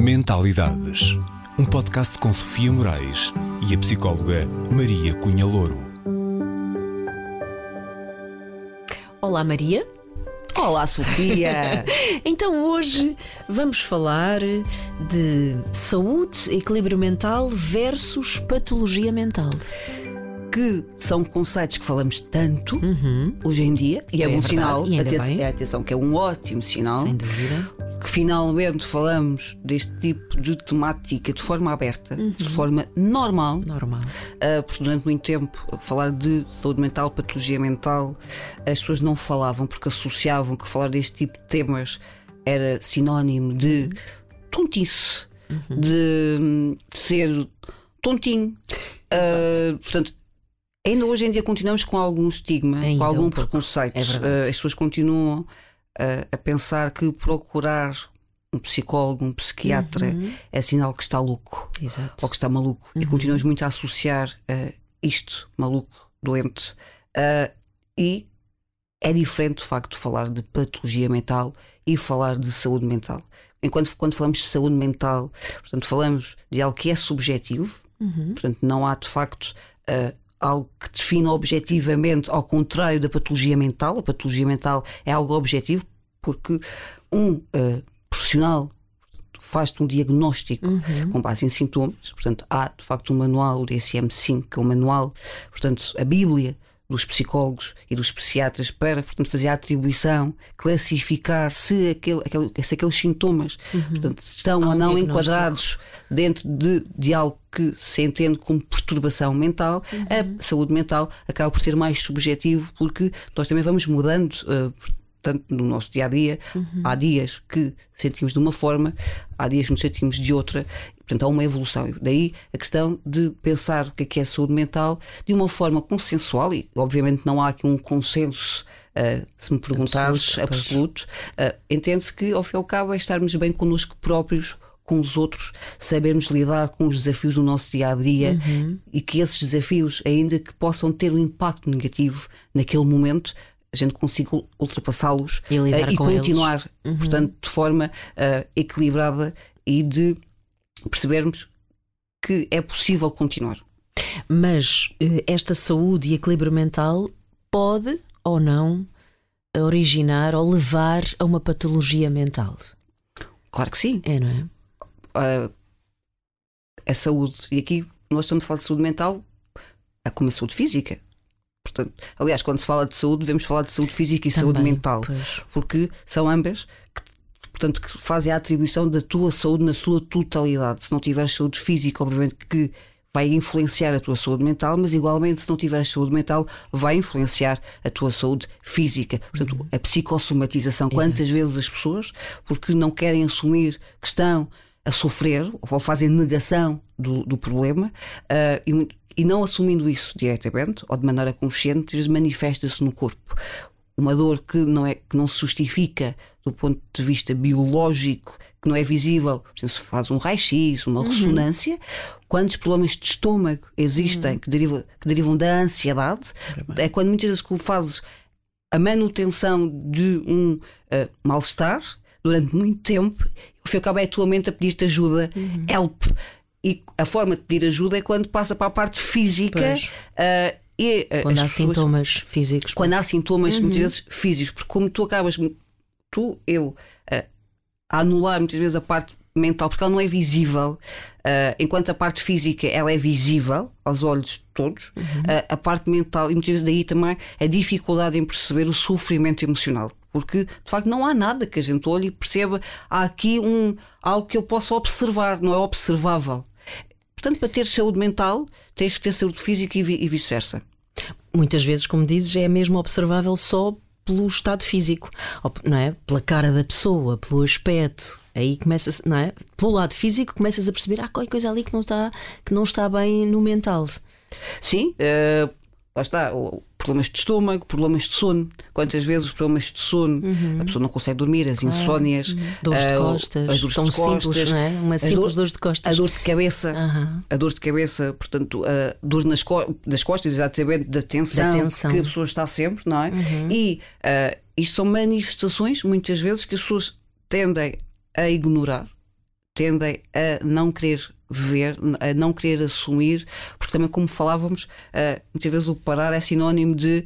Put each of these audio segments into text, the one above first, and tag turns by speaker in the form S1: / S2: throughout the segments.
S1: Mentalidades, um podcast com Sofia Moraes e a psicóloga Maria Cunha Louro.
S2: Olá, Maria.
S3: Olá, Sofia.
S2: Então hoje vamos falar de saúde, equilíbrio mental versus patologia mental.
S3: Que são conceitos que falamos tanto hoje em dia, e é um
S2: verdade,
S3: sinal,
S2: e ainda bem.
S3: atenção, que é um ótimo sinal,
S2: Sem dúvida.
S3: que finalmente falamos deste tipo de temática de forma aberta, de forma normal. Porque durante muito tempo falar de saúde mental, patologia mental, as pessoas não falavam porque associavam que falar deste tipo de temas era sinónimo de tontice, de ser tontinho. Portanto, ainda hoje em dia continuamos com algum estigma,
S2: Ainda
S3: com algum
S2: um pouco.
S3: preconceito.
S2: É verdade.
S3: As pessoas continuam a pensar que procurar um psicólogo, um psiquiatra é sinal que está louco.
S2: Exato.
S3: Ou que está maluco. E continuamos muito a associar isto, maluco, doente. E é diferente, de facto, falar de patologia mental e falar de saúde mental. Quando falamos de saúde mental, portanto, falamos de algo que é subjetivo. Portanto, não há, de facto, algo que defina objetivamente, ao contrário da patologia mental. A patologia mental é algo objetivo, porque um profissional faz-te um diagnóstico com base em sintomas. Portanto, há de facto um manual, o DSM-5, que é um manual, portanto, a Bíblia dos psicólogos e dos psiquiatras para, portanto, fazer a atribuição, classificar se aqueles sintomas portanto, estão ou não enquadrados dentro de algo que se entende como perturbação mental. A saúde mental acaba por ser mais subjetivo, porque nós também vamos mudando, tanto no nosso dia-a-dia. Há dias que sentimos de uma forma, há dias que nos sentimos de outra. Portanto, há uma evolução. Daí a questão de pensar o que é saúde mental de uma forma consensual, e obviamente não há aqui um consenso, se me perguntares, absoluto. Entende-se que, ao fim e ao cabo, é estarmos bem connosco próprios, com os outros, sabermos lidar com os desafios do nosso dia-a-dia, e que esses desafios, ainda que possam ter um impacto negativo naquele momento, a gente consiga ultrapassá-los
S2: E
S3: continuar, portanto, de forma equilibrada, e de percebermos que é possível continuar.
S2: Mas esta saúde e equilíbrio mental pode ou não originar ou levar a uma patologia mental?
S3: Claro que sim.
S2: É, não é?
S3: A saúde, e aqui nós estamos a falar de saúde mental como a saúde física. Portanto, aliás, quando se fala de saúde, devemos falar de saúde física e
S2: Também,
S3: saúde mental,
S2: pois.
S3: porque são ambas que fazem a atribuição da tua saúde na sua totalidade. Se não tiveres saúde física, obviamente que vai influenciar a tua saúde mental, mas igualmente, se não tiveres saúde mental, vai influenciar a tua saúde física. Portanto, a psicossomatização. Quantas vezes as pessoas, porque não querem assumir que estão a sofrer, ou fazem negação do problema, e não assumindo isso diretamente ou de maneira consciente, manifesta-se no corpo. Uma dor que não se justifica do ponto de vista biológico, que não é visível. Por exemplo, se faz um raio-x, uma ressonância, quantos problemas de estômago existem que derivam da ansiedade. É quando muitas vezes fazes a manutenção de um mal-estar durante muito tempo, ao fim e ao cabo é a tua mente a pedir-te ajuda, help. E a forma de pedir ajuda é quando passa para a parte física.
S2: Quando há sintomas físicos.
S3: Quando há sintomas, muitas vezes físicos, porque como tu acabas, a anular muitas vezes a parte mental, porque ela não é visível, enquanto a parte física ela é visível aos olhos todos, a parte mental, e muitas vezes daí também a dificuldade em perceber o sofrimento emocional. Porque de facto não há nada que a gente olhe e perceba, há aqui algo que eu possa observar, não é observável. Portanto, para ter saúde mental, tens que ter saúde física e vice-versa.
S2: Muitas vezes, como dizes, é mesmo observável só pelo estado físico, não é? Pela cara da pessoa, pelo aspecto. Aí começa-se, não é? Pelo lado físico começas a perceber qualquer coisa ali que não está bem no mental.
S3: Sim, lá está, problemas de estômago, problemas de sono. Quantas vezes os problemas de sono, a pessoa não consegue dormir, as insónias,
S2: dores de costas,
S3: as dores
S2: tão
S3: de costas,
S2: simples, não é? Uma simples dor de costas.
S3: A dor de cabeça, portanto, a dor das costas, exatamente, da tensão que a pessoa está sempre, não é? E isto são manifestações, muitas vezes, que as pessoas tendem a ignorar, tendem a não querer ver, a não querer assumir, porque também, como falávamos, muitas vezes o parar é sinónimo de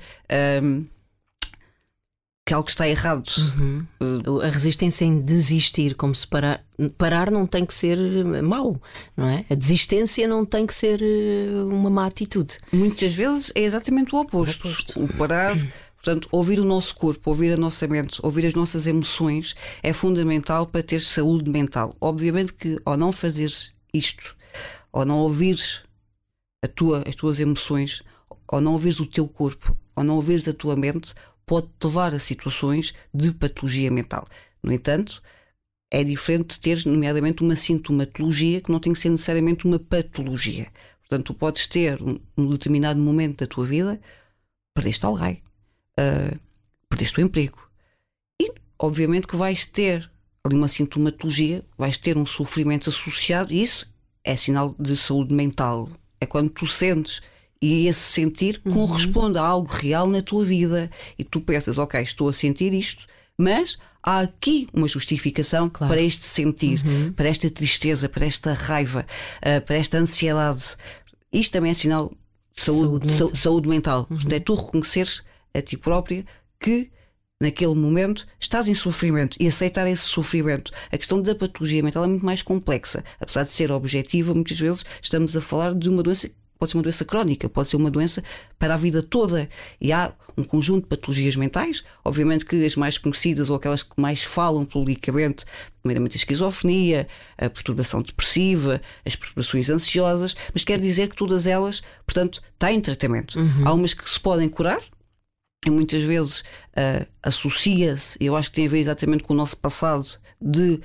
S3: que algo está errado.
S2: A resistência em desistir, como se parar não tem que ser mau, não é? A desistência não tem que ser uma má atitude.
S3: Muitas vezes é exatamente o oposto. O parar, portanto, ouvir o nosso corpo, ouvir a nossa mente, ouvir as nossas emoções é fundamental para ter saúde mental. Obviamente que ao não fazeres isto, ao não ouvires as tuas emoções, ao não ouvires o teu corpo, ao não ouvires a tua mente, pode-te levar a situações de patologia mental. No entanto, é diferente de teres, nomeadamente, uma sintomatologia que não tem que ser necessariamente uma patologia. Portanto, tu podes ter um determinado momento da tua vida, perdeste alguém, perdeste o emprego, e obviamente que vais ter ali uma sintomatologia, vais ter um sofrimento associado, e isso é sinal de saúde mental. É quando tu sentes e esse sentir corresponde a algo real na tua vida e tu pensas, ok, estou a sentir isto, mas há aqui uma justificação para este sentir, para esta tristeza, para esta raiva, para esta ansiedade. Isto também é sinal de saúde mental. É tu reconheceres a ti própria que naquele momento estás em sofrimento e aceitar esse sofrimento. A questão da patologia mental é muito mais complexa. Apesar de ser objetiva, muitas vezes estamos a falar de uma doença. Pode ser uma doença crónica, pode ser uma doença para a vida toda. E há um conjunto de patologias mentais, obviamente que as mais conhecidas ou aquelas que mais falam publicamente, primeiramente a esquizofrenia, a perturbação depressiva, as perturbações ansiosas, mas quer dizer que todas elas, portanto, têm tratamento. Há umas que se podem curar, e muitas vezes associa-se, eu acho que tem a ver exatamente com o nosso passado de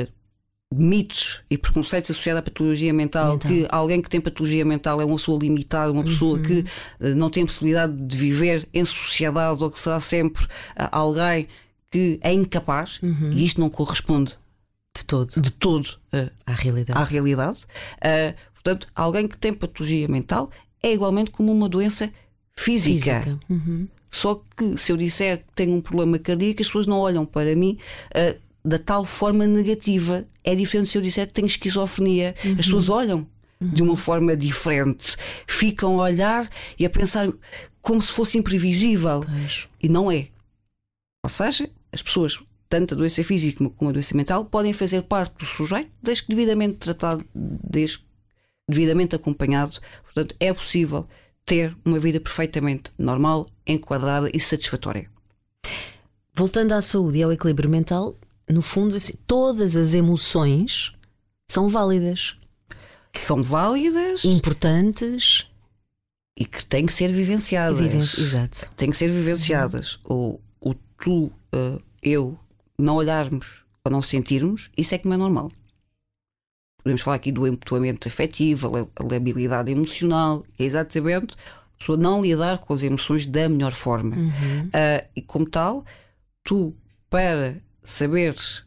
S3: mitos e preconceitos associados à patologia mental, que alguém que tem patologia mental é uma pessoa limitada, uma pessoa que não tem possibilidade de viver em sociedade, ou que será sempre alguém que é incapaz, e isto não corresponde de todo
S2: à
S3: realidade. Portanto, alguém que tem patologia mental é igualmente como uma doença física. Só que se eu disser que tenho um problema cardíaco, as pessoas não olham para mim da tal forma negativa. É diferente se eu disser que tenho esquizofrenia. As pessoas olham de uma forma diferente, ficam a olhar e a pensar como se fosse imprevisível. E não é. Ou seja, as pessoas, tanto a doença física como a doença mental, podem fazer parte do sujeito, desde que devidamente tratado, desde que devidamente acompanhado. Portanto, é possível ter uma vida perfeitamente normal, enquadrada e satisfatória.
S2: Voltando à saúde e ao equilíbrio mental, no fundo, assim, todas as emoções são válidas.
S3: São válidas,
S2: importantes
S3: e que têm que ser vivenciadas.
S2: Exato.
S3: Têm que ser vivenciadas. O tu, eu, não olharmos ou não sentirmos, isso é que não é normal. Podemos falar aqui do empoderamento afetivo, a labilidade emocional, que é exatamente a pessoa não lidar com as emoções da melhor forma. E como tal, tu, para saberes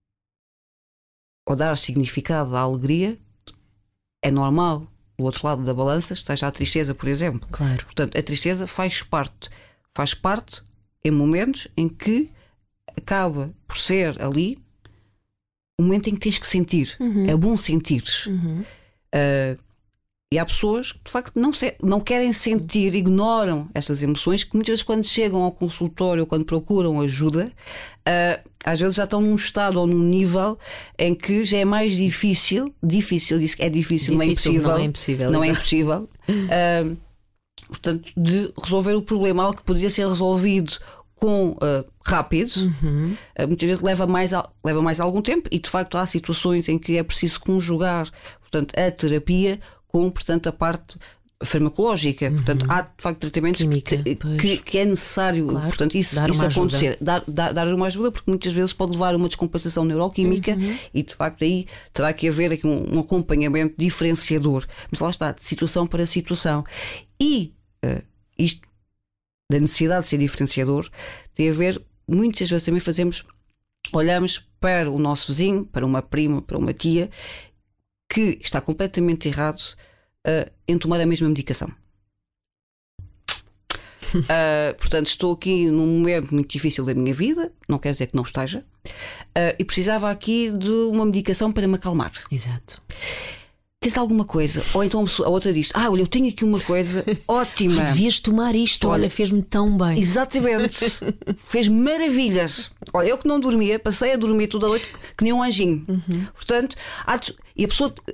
S3: ou dar significado à alegria, é normal do outro lado da balança esteja a tristeza, por exemplo.
S2: Claro.
S3: Portanto, a tristeza faz parte em momentos em que acaba por ser ali o momento em que tens que sentir. É bom sentir. E há pessoas que de facto não querem sentir, ignoram estas emoções, que muitas vezes quando chegam ao consultório ou quando procuram ajuda, às vezes já estão num estado ou num nível em que já é mais difícil, diz que é difícil, não é impossível, não é impossível, portanto, de resolver o problema, algo que poderia ser resolvido com rápido, muitas vezes leva mais algum tempo, e de facto há situações em que é preciso conjugar, portanto, a terapia com, portanto, a parte farmacológica. Portanto, há de facto tratamentos que é necessário, claro, portanto, isso acontecer, dar uma ajuda, porque muitas vezes pode levar a uma descompensação neuroquímica, e de facto aí terá que haver aqui um acompanhamento diferenciador. Mas lá está, de situação para situação. E isto da necessidade de ser diferenciador tem a ver, muitas vezes também olhamos para o nosso vizinho, para uma prima, para uma tia, que está completamente errado em tomar a mesma medicação. Portanto, estou aqui num momento muito difícil da minha vida, não quer dizer que não esteja, e precisava aqui de uma medicação para me acalmar.
S2: Exato.
S3: Tens alguma coisa? Ou então a outra diz: olha, eu tenho aqui uma coisa ótima.
S2: Devias tomar isto, olha, fez-me tão bem.
S3: Exatamente. Fez maravilhas. Olha, eu que não dormia, passei a dormir toda a noite que nem um anjinho. Portanto, e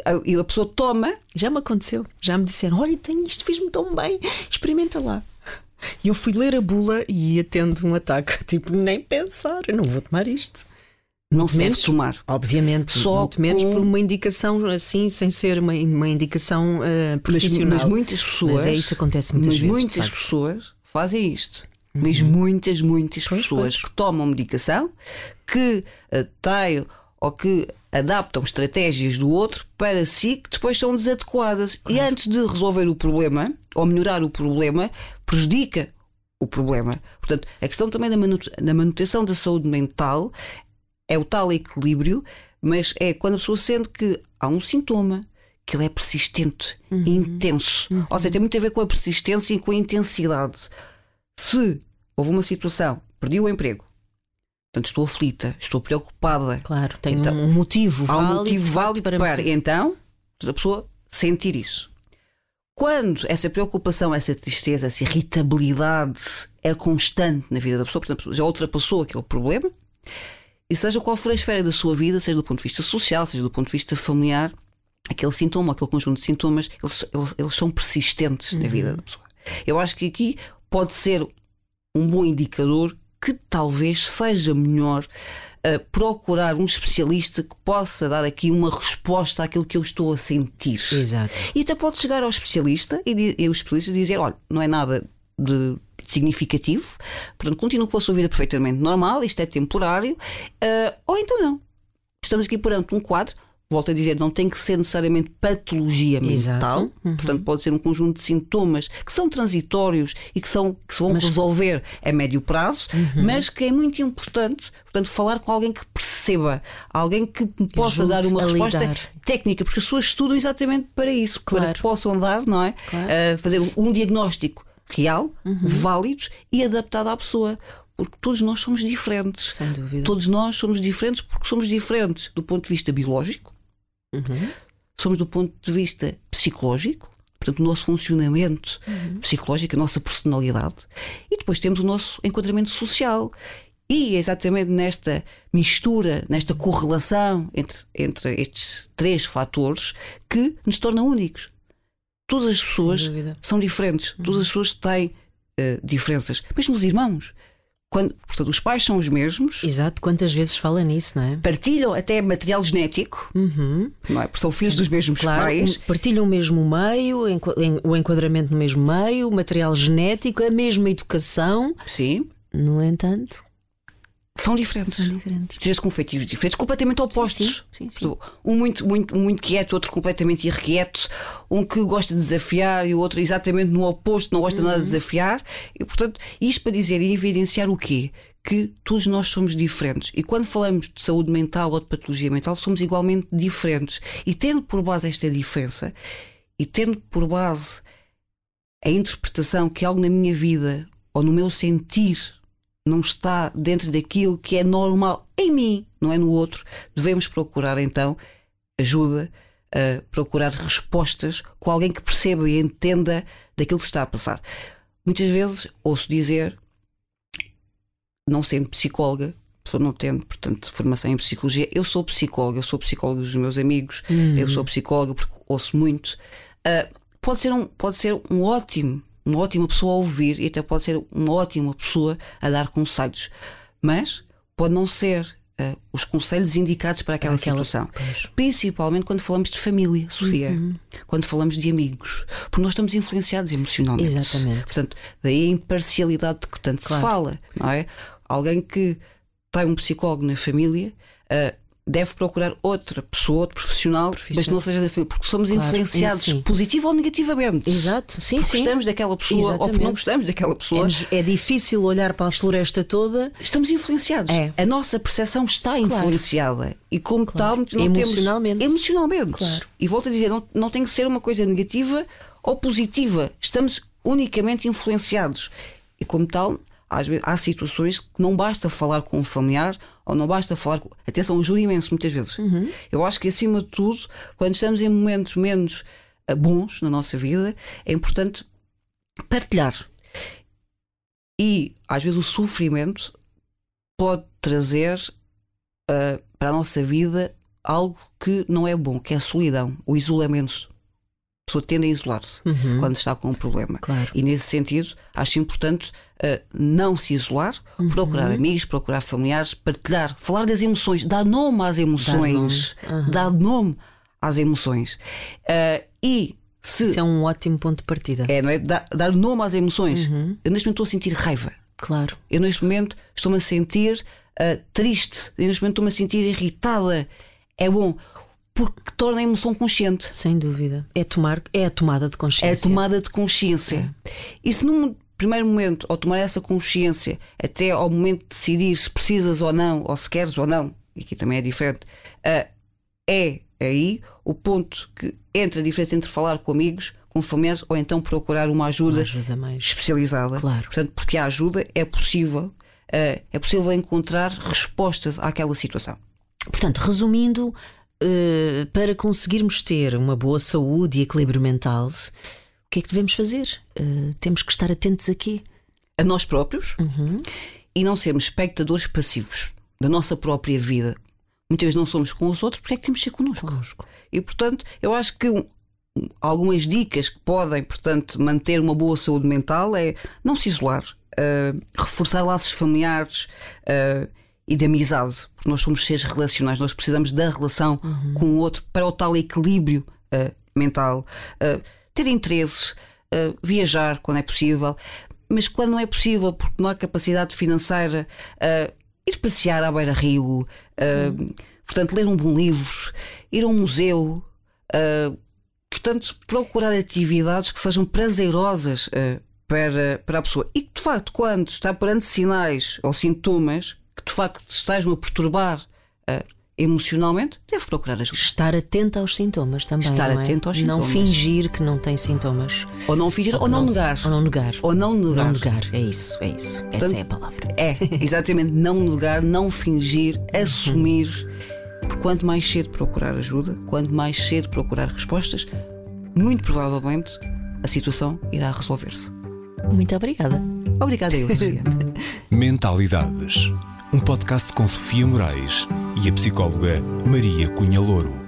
S3: a pessoa toma.
S2: Já me aconteceu, já me disseram: olha, tenho isto, fez-me tão bem, experimenta lá. E eu fui ler a bula e ia tendo um ataque. Tipo, nem pensar, eu não vou tomar isto.
S3: Não se deve tomar.
S2: Obviamente, só muito menos por uma indicação assim, sem ser uma indicação profissional.
S3: Mas muitas pessoas.
S2: Mas isso acontece muitas vezes.
S3: Muitas pessoas fazem isto. Mas muitas pessoas que tomam medicação, que têm ou que adaptam estratégias do outro para si, que depois são desadequadas. Claro. E antes de resolver o problema ou melhorar o problema, prejudica o problema. Portanto, a questão também da manutenção da saúde mental é o tal equilíbrio, mas é quando a pessoa sente que há um sintoma, que ele é persistente, intenso. Ou seja, tem muito a ver com a persistência e com a intensidade. Se houve uma situação, perdi o emprego, portanto estou aflita, estou preocupada.
S2: Claro, tem então, um motivo válido. Há um motivo válido
S3: para então a pessoa sentir isso. Quando essa preocupação, essa tristeza, essa irritabilidade é constante na vida da pessoa, portanto já ultrapassou aquele problema, e seja qual for a esfera da sua vida, seja do ponto de vista social, seja do ponto de vista familiar, aquele sintoma, aquele conjunto de sintomas, eles são persistentes na vida da pessoa. Eu acho que aqui pode ser um bom indicador que talvez seja melhor procurar um especialista que possa dar aqui uma resposta àquilo que eu estou a sentir.
S2: Exato.
S3: E até pode chegar ao especialista e o especialista dizer: olha, não é nada de significativo, portanto continuo com a sua vida perfeitamente normal, isto é temporário, ou então não. Estamos aqui perante um quadro, volto a dizer, não tem que ser necessariamente patologia mental, portanto pode ser um conjunto de sintomas que são transitórios e que se vão resolver a médio prazo, mas que é muito importante, portanto, falar com alguém que perceba, alguém que me possa dar uma resposta técnica, porque as pessoas estudam exatamente para isso, para que possam dar, não é? Fazer um diagnóstico real, válido e adaptado à pessoa. Porque todos nós somos diferentes.
S2: Sem dúvida.
S3: Todos nós somos diferentes porque somos diferentes do ponto de vista biológico, somos do ponto de vista psicológico, portanto, o nosso funcionamento psicológico, a nossa personalidade, e depois temos o nosso enquadramento social. E é exatamente nesta mistura, nesta correlação entre estes três fatores que nos torna únicos. Todas as pessoas são diferentes, todas as pessoas têm diferenças, mesmo os irmãos. Portanto, os pais são os mesmos.
S2: Exato, quantas vezes fala nisso, não é?
S3: Partilham até material genético, não é? Porque são filhos dos mesmos pais.
S2: Partilham o mesmo meio, o enquadramento no mesmo meio, o material genético, a mesma educação.
S3: Sim.
S2: No entanto,
S3: são diferentes. Às vezes com feitios diferentes, completamente opostos.
S2: Sim.
S3: Um muito quieto, outro completamente irrequieto, um que gosta de desafiar e o outro exatamente no oposto, não gosta nada de desafiar. E, portanto, isto para dizer e evidenciar o quê? Que todos nós somos diferentes. E quando falamos de saúde mental ou de patologia mental, somos igualmente diferentes. E tendo por base esta diferença, e tendo por base a interpretação que algo na minha vida ou no meu sentir não está dentro daquilo que é normal em mim, não é no outro, devemos procurar então ajuda, procurar respostas com alguém que perceba e entenda daquilo que está a passar. Muitas vezes ouço dizer, não sendo psicóloga, pessoa não tendo, portanto, formação em psicologia, eu sou psicóloga dos meus amigos, eu sou psicóloga porque ouço muito. Pode ser uma ótima pessoa a ouvir e até pode ser uma ótima pessoa a dar conselhos, mas pode não ser os conselhos indicados para aquela situação. Principalmente quando falamos de família, Sofia, quando falamos de amigos, porque nós estamos influenciados emocionalmente.
S2: Exatamente.
S3: Portanto, daí a imparcialidade de que tanto se fala, não é? Alguém que tem um psicólogo na família deve procurar outra pessoa, outro profissional, mas não seja da família, porque somos influenciados positivo ou negativamente.
S2: Exato, sim,
S3: porque gostamos daquela pessoa ou porque não gostamos daquela pessoa.
S2: É difícil olhar para a floresta toda.
S3: Estamos influenciados. A nossa percepção está influenciada e, como tal, não
S2: emocionalmente.
S3: Temos emocionalmente.
S2: Claro.
S3: E volto a dizer, não tem que ser uma coisa negativa ou positiva. Estamos unicamente influenciados. E como tal, às vezes, há situações que não basta falar com um familiar, ou não basta falar com... Atenção, ajuda imenso muitas vezes. Eu acho que, acima de tudo, quando estamos em momentos menos bons na nossa vida, é importante partilhar. E às vezes o sofrimento pode trazer para a nossa vida algo que não é bom, que é a solidão, o isolamento. A pessoa tende a isolar-se quando está com um problema.
S2: Claro.
S3: E nesse sentido, acho importante não se isolar, procurar amigos, procurar familiares, partilhar, falar das emoções, dar nome às emoções. Dar nome às emoções.
S2: Isso é um ótimo ponto de partida.
S3: Não é? Dar nome às emoções. Eu neste momento estou a sentir raiva.
S2: Claro.
S3: Eu neste momento estou-me a sentir triste. Eu neste momento estou-me a sentir irritada. É bom, porque torna a emoção consciente.
S2: Sem dúvida. É a tomada de consciência.
S3: É a tomada de consciência. E se num primeiro momento, ao tomar essa consciência, até ao momento de decidir se precisas ou não, ou se queres ou não, e aqui também é diferente, é aí o ponto que entra a diferença entre falar com amigos, com familiares, ou então procurar uma ajuda
S2: mais
S3: especializada.
S2: Claro.
S3: Portanto, porque a ajuda é possível encontrar respostas àquela situação.
S2: Portanto, resumindo, para conseguirmos ter uma boa saúde e equilíbrio mental, o que é que devemos fazer? Temos que estar atentos aqui
S3: a nós próprios e não sermos espectadores passivos da nossa própria vida. Muitas vezes não somos com os outros, porque é que temos de ser connosco? E portanto, eu acho que algumas dicas que podem, portanto, manter uma boa saúde mental é não se isolar, reforçar laços familiares e de amizade, porque nós somos seres relacionais, nós precisamos da relação com o outro para o tal equilíbrio mental, ter interesses, viajar quando é possível, mas quando não é possível porque não há capacidade financeira, ir passear à beira-rio, portanto, ler um bom livro, ir a um museu, portanto, procurar atividades que sejam prazerosas para a pessoa e que, de facto, quando está perante sinais ou sintomas que de facto estás-me a perturbar emocionalmente, deve procurar ajuda.
S2: Estar atento aos sintomas também.
S3: Estar
S2: não é?
S3: atento aos sintomas.
S2: Não fingir que não tem sintomas.
S3: Ou não fingir, ou não negar.
S2: Ou não negar.
S3: Ou não negar.
S2: Não negar, é isso.
S3: Portanto,
S2: essa é a palavra.
S3: Exatamente, não negar, não fingir, assumir. Porque quanto mais cedo procurar ajuda, quanto mais cedo procurar respostas, muito provavelmente a situação irá resolver-se.
S2: Muito obrigada.
S3: Obrigada a eu, Sofia.
S1: Mentalidades. Um podcast com Sofia Moraes e a psicóloga Maria Cunha Louro.